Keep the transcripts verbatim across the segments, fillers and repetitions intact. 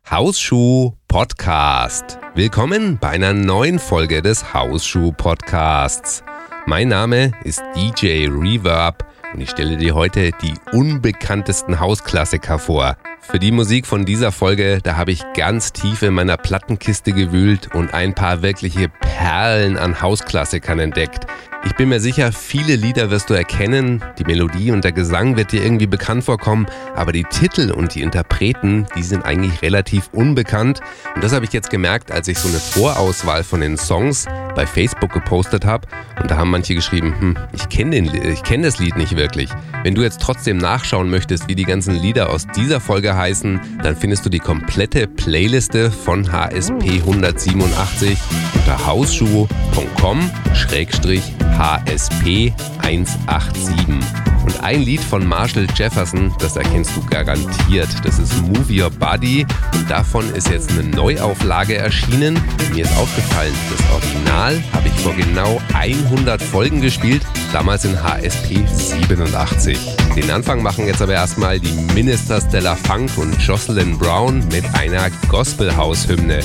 Hausschuh Podcast. Willkommen bei einer neuen Folge des Hausschuh Podcasts. Mein Name ist D J Reverb und ich stelle dir heute die unbekanntesten Hausklassiker vor. Für die Musik von dieser Folge, da habe ich ganz tief in meiner Plattenkiste gewühlt und ein paar wirkliche Perlen an Hausklassikern entdeckt. Ich bin mir sicher, viele Lieder wirst du erkennen, die Melodie und der Gesang wird dir irgendwie bekannt vorkommen, aber die Titel und die Interpreten, die sind eigentlich relativ unbekannt. Und das habe ich jetzt gemerkt, als ich so eine Vorauswahl von den Songs bei Facebook gepostet habe. Und da haben manche geschrieben, hm, ich kenne den, ich kenne das Lied nicht wirklich. Wenn du jetzt trotzdem nachschauen möchtest, wie die ganzen Lieder aus dieser Folge heißen, dann findest du die komplette Playliste von H S P hundertsiebenundachtzig unter hausschuh punkt com Schrägstrich H S P hundertsiebenundachtzig. Und ein Lied von Marshall Jefferson, das erkennst du garantiert. Das ist Move Your Body und davon ist jetzt eine Neuauflage erschienen. Mir ist aufgefallen, das Original habe ich vor genau hundert Folgen gespielt, damals in H S P siebenundachtzig. Den Anfang machen jetzt aber erstmal die Ministers de la Funk und Jocelyn Brown mit einer Gospelhaus-Hymne.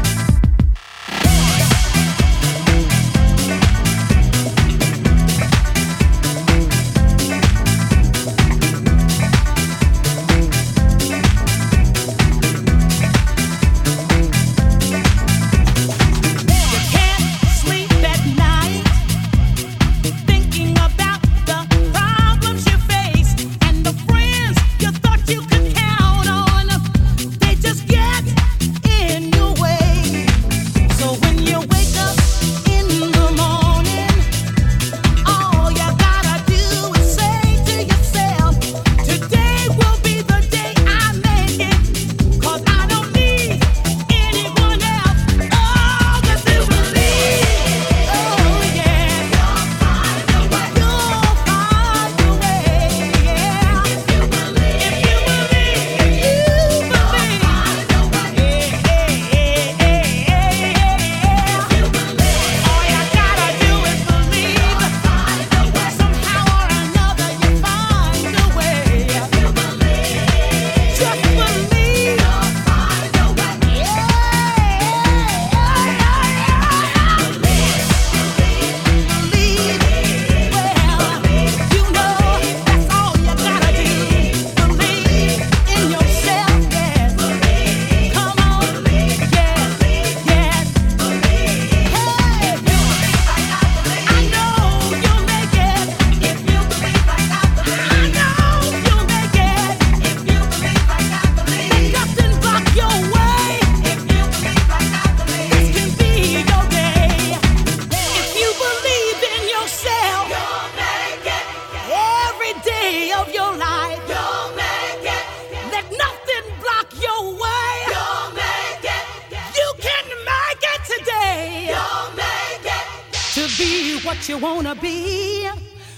What you wanna be,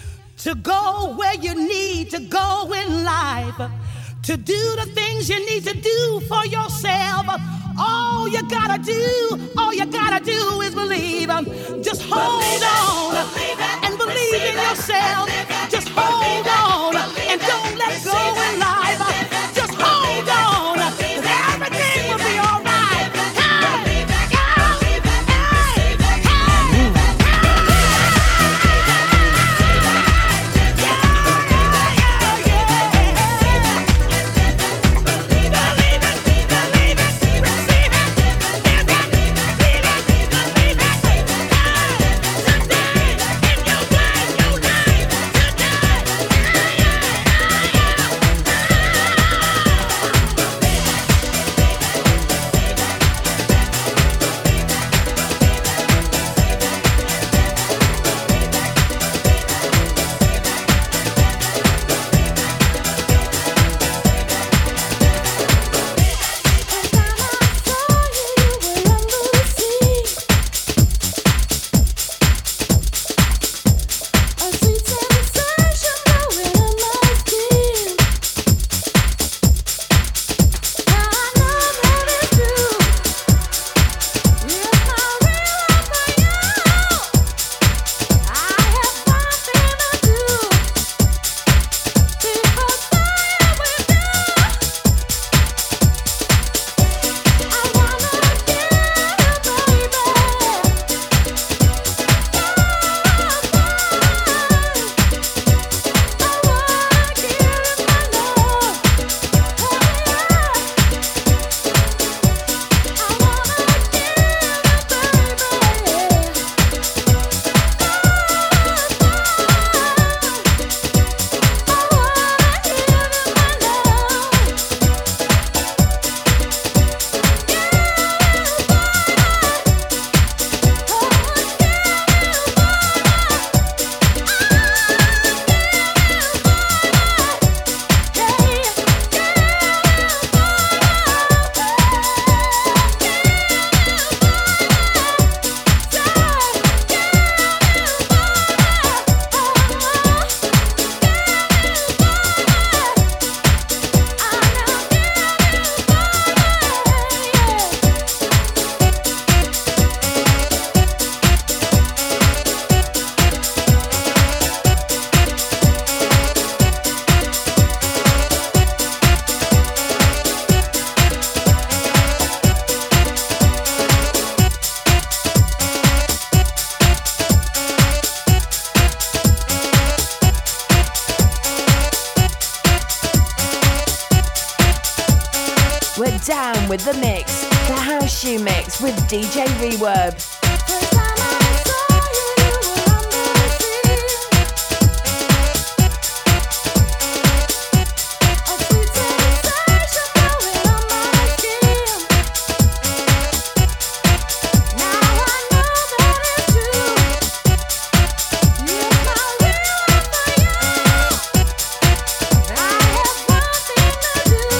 to go where you need to go in life, to do the things you need to do for yourself. All you gotta do, all you gotta do is believe. Just hold believe on it, believe it, and believe in yourself. It, Just hold on and don't let go in life. Just hold on, everything will be all right. on with the mix, the House Shoe Mix with D J Reverb.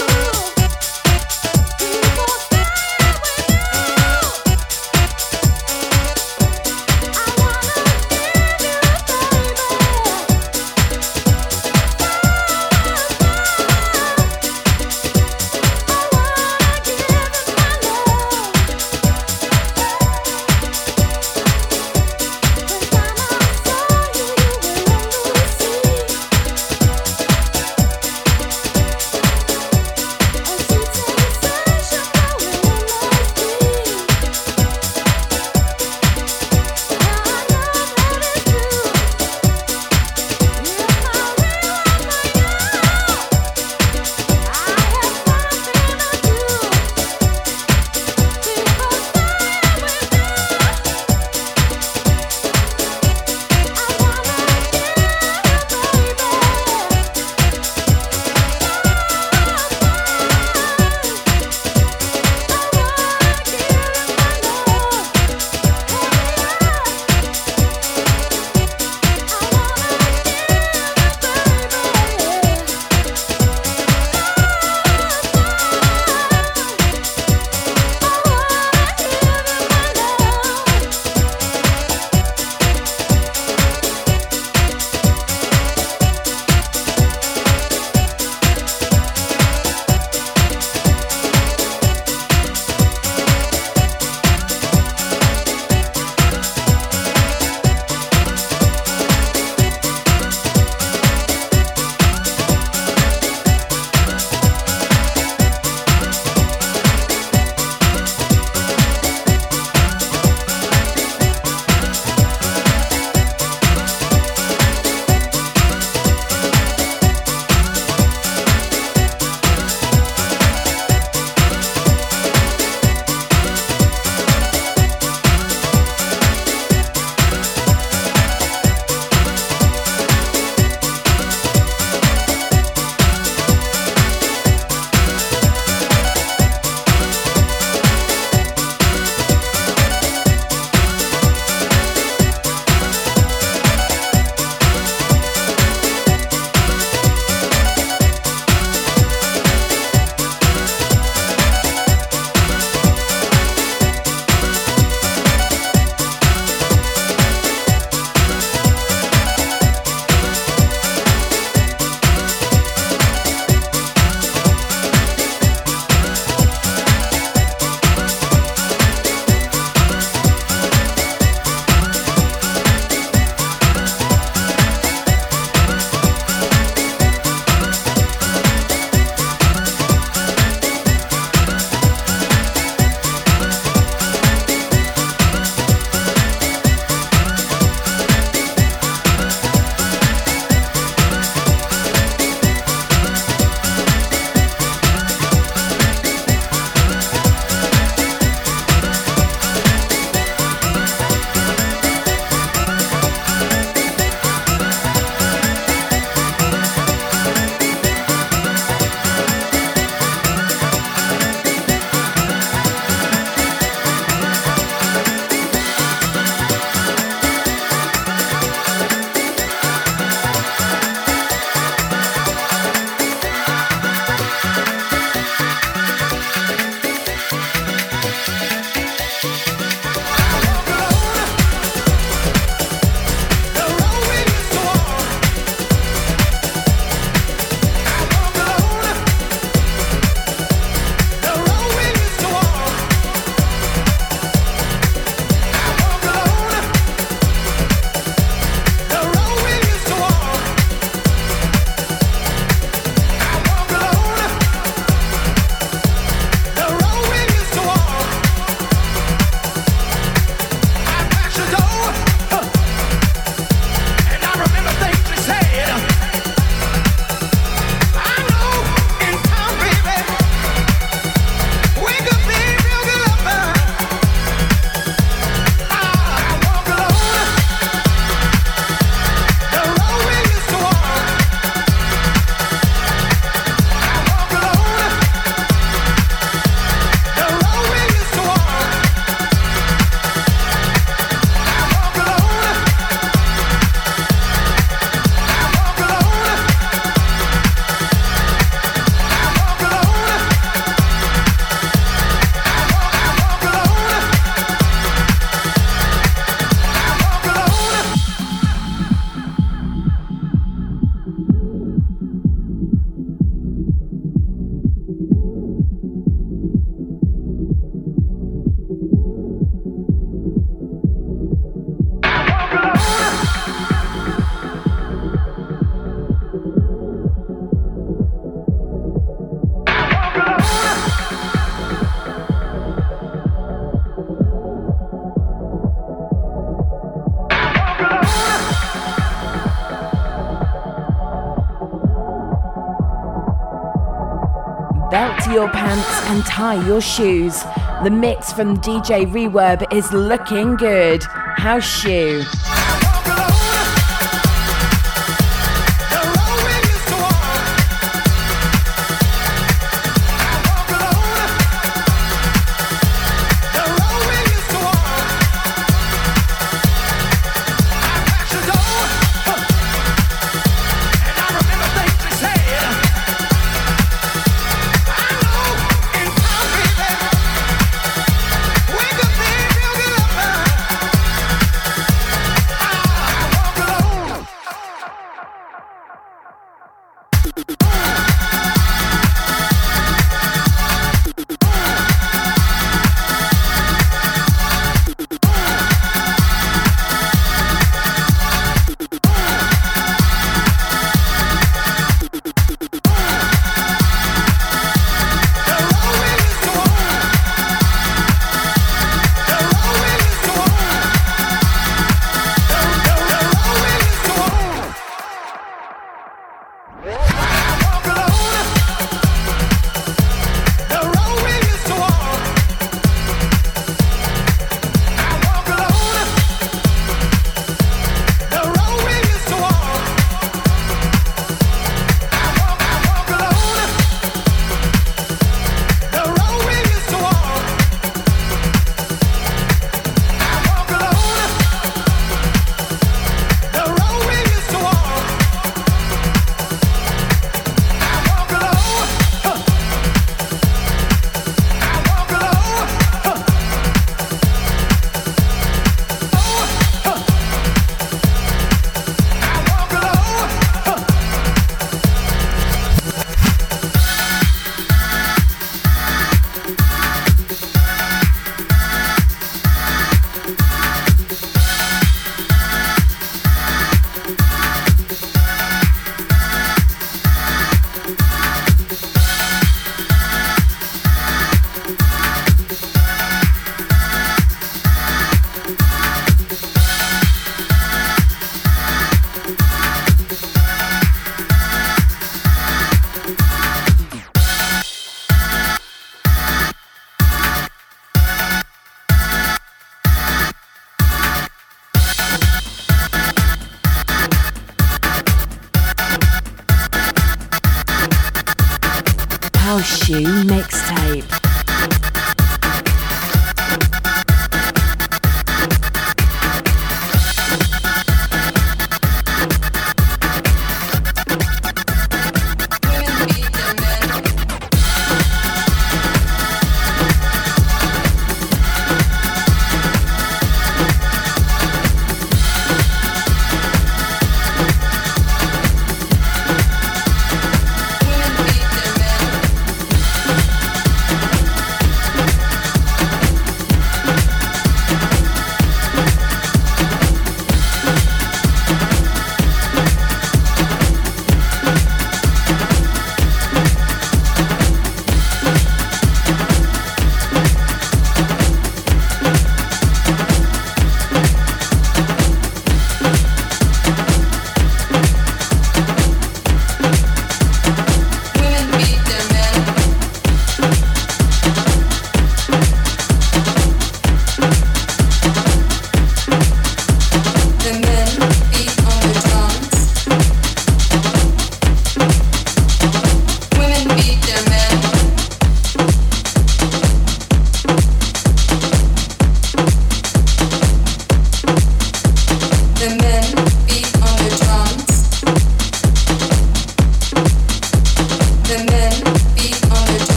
People your pants and tie your shoes. The mix from D J Reverb is looking good. House Shoe. House Shoe Mixtape.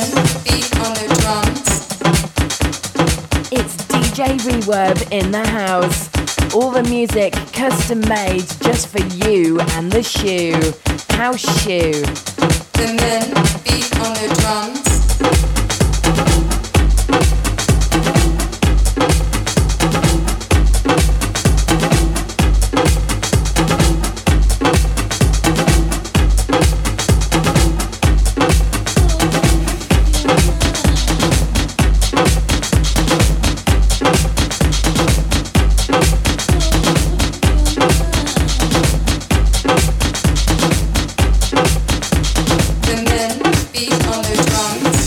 It's D J Reverb in the house. All the music custom made just for you and the shoe. House shoe. The men beat on the drums. The men beat on the drums.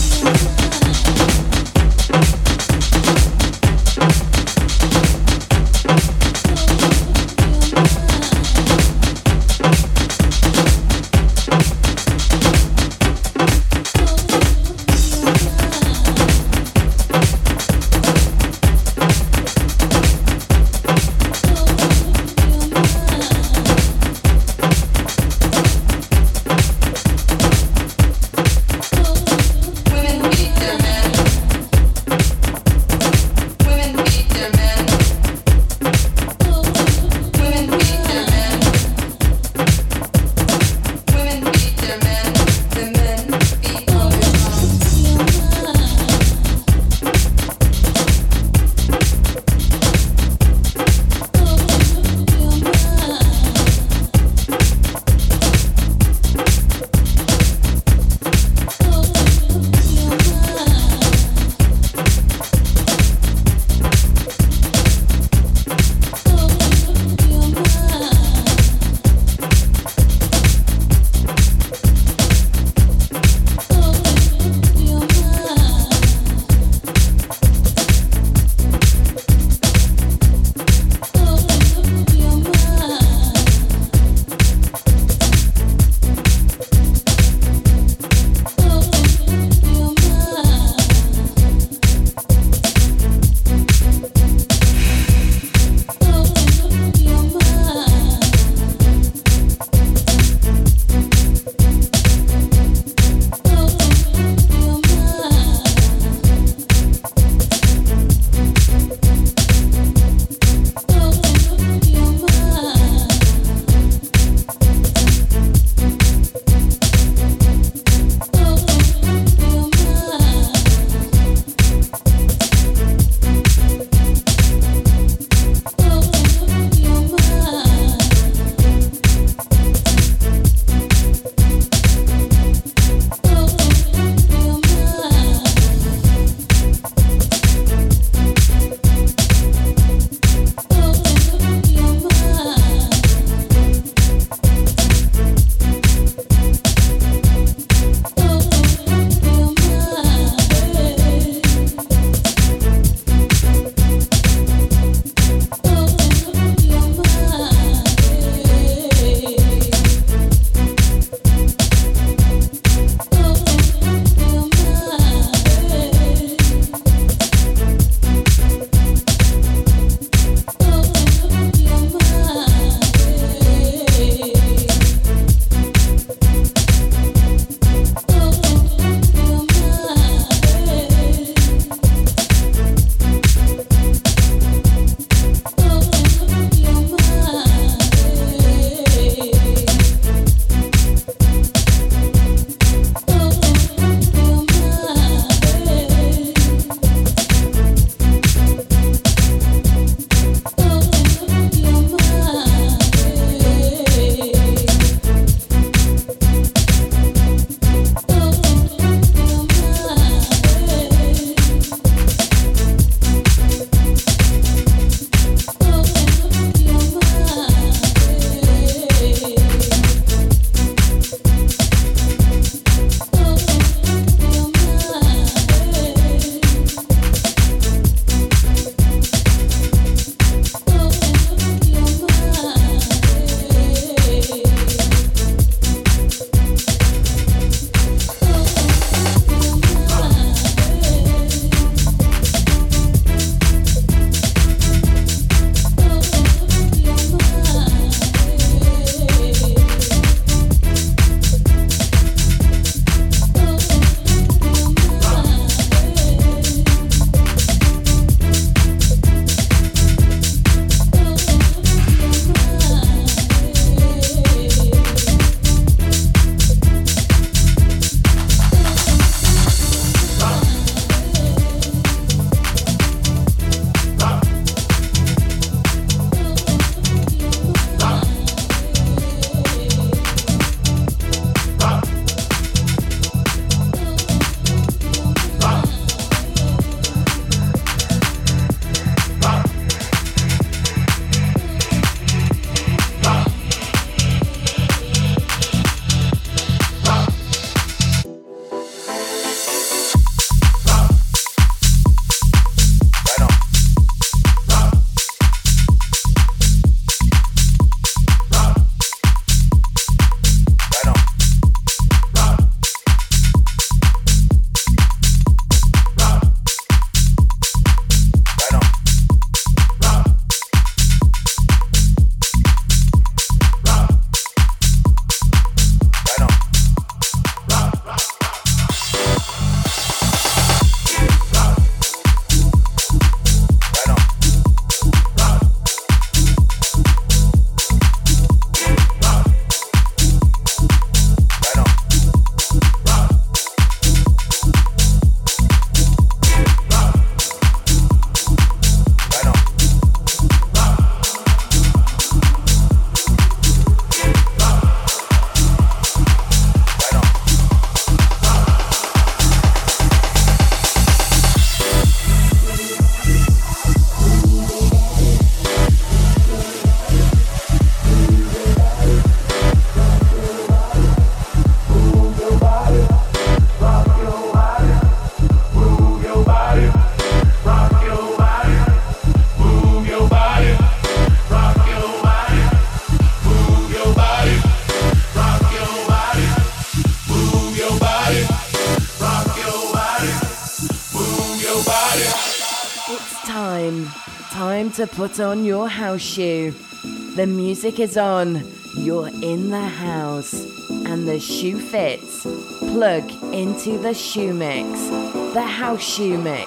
time. Time to put on your house shoe. The music is on. You're in the house. And the shoe fits. Plug into the shoe mix. The house shoe mix.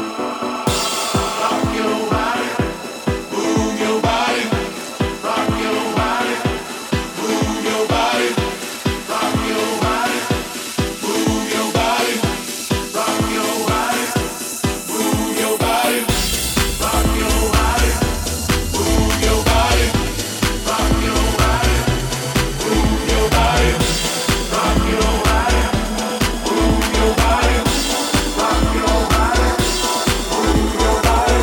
Rock your body. Move your body. Rock your body. Move your body. Rock your body. Move your body. Rock your body. Move your body. Rock your body. Move your body. Rock your body. Move your body. Rock your body. Move your body. Rock your body. Move your body.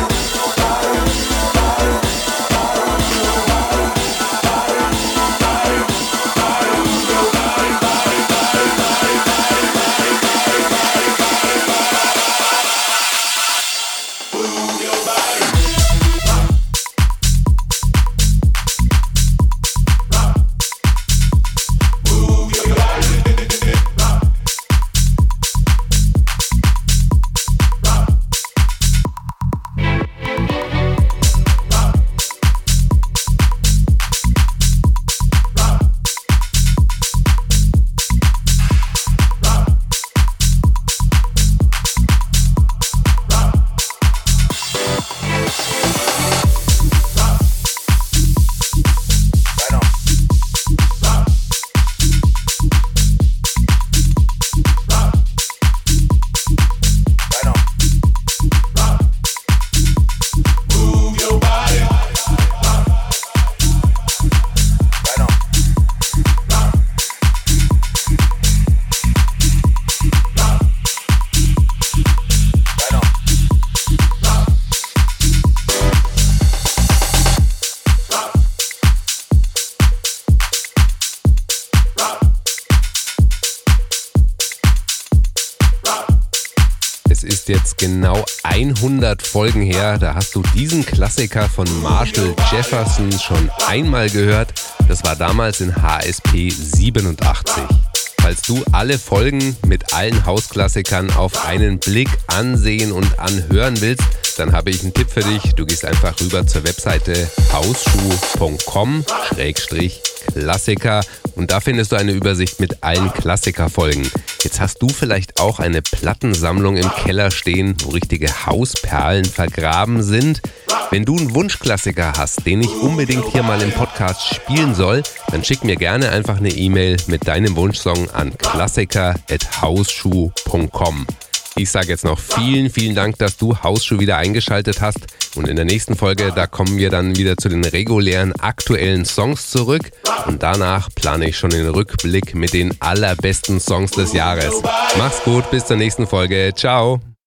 Es ist jetzt genau hundert Folgen her, da hast du diesen Klassiker von Marshall Jefferson schon einmal gehört. Das war damals in H S P siebenundachtzig. Falls du alle Folgen mit allen Hausklassikern auf einen Blick ansehen und anhören willst, dann habe ich einen Tipp für dich. Du gehst einfach rüber zur Webseite hausschuh punkt com Schrägstrich Klassiker und da findest du eine Übersicht mit allen Klassikerfolgen. Jetzt hast du vielleicht auch eine Plattensammlung im Keller stehen, wo richtige Hausperlen vergraben sind. Wenn du einen Wunschklassiker hast, den ich unbedingt hier mal im Podcast spielen soll, dann schick mir gerne einfach eine E-Mail mit deinem Wunschsong an klassiker at hausschuh punkt com. Ich sage jetzt noch vielen, vielen Dank, dass du Hausschuh wieder eingeschaltet hast. Und in der nächsten Folge, da kommen wir dann wieder zu den regulären aktuellen Songs zurück. Und danach plane ich schon den Rückblick mit den allerbesten Songs des Jahres. Mach's gut, bis zur nächsten Folge. Ciao.